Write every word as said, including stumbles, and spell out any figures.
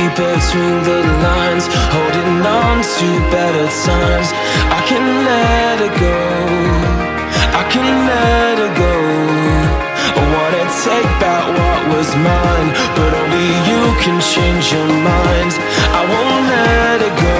read between the lines, holding on to better times. I can let it go, I can let it go. I wanna take back what was mine, but only you can change your mind. I won't let it go.